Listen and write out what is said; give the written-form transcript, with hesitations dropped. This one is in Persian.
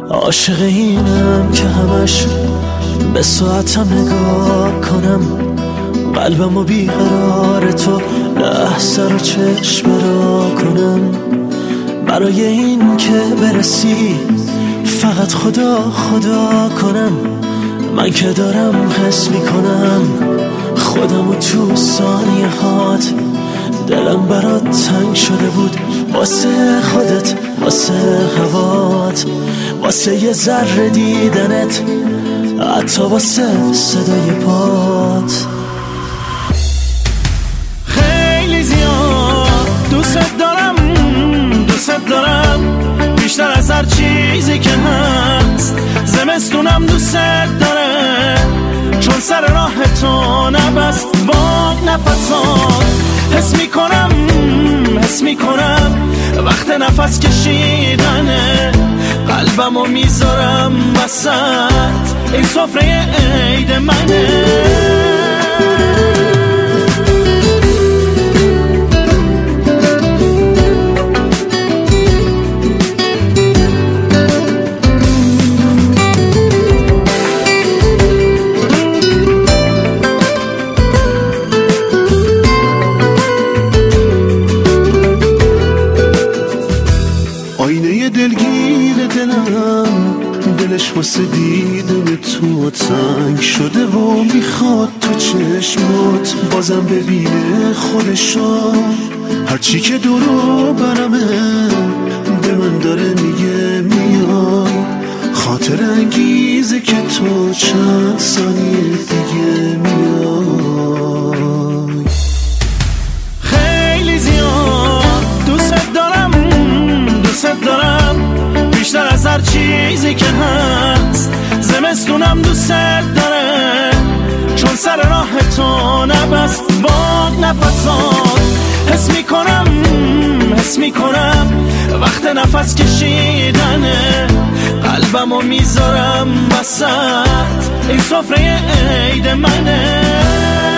عاشق اینم که همش به ساعتم نگاه کنم، قلبمو بیقرار تو لحظه رو چشم را کنم. برای این که برسی فقط خدا خدا کنم. من که دارم حس میکنم خودمو تو ثانیه هات. دلم برات تنگ شده بود واسه خودت، واسه هوات، واسه یه ذره دیدنت، حتی واسه صدای پات. خیلی زیاد دوست دارم بیشتر از هر چیزی که هست. زمستونم دوست داره چون سر راه تو نبست با نفسات. حس میکنم وقت نفس کشیدنه، قلبمو میذارم وسط این سفره عید منه. آینه دلگیر دلم، دلش واسه دیدن تو تنگ شده و میخواد تو چشمات بازم ببینه خودشو. هرچی که دورو برمه به من داره میگه میای، خاطر انگیزه که تو چند ثانیه دیگه میای. خیلی زیاد دوست دارم بیشتر از هر چیزی که هست. زمستونم دوست داره چون سر راه تو نبست با نفسات. حس میکنم وقت نفس کشیدنه، قلبمو میذارم وسط این سفره عید منه.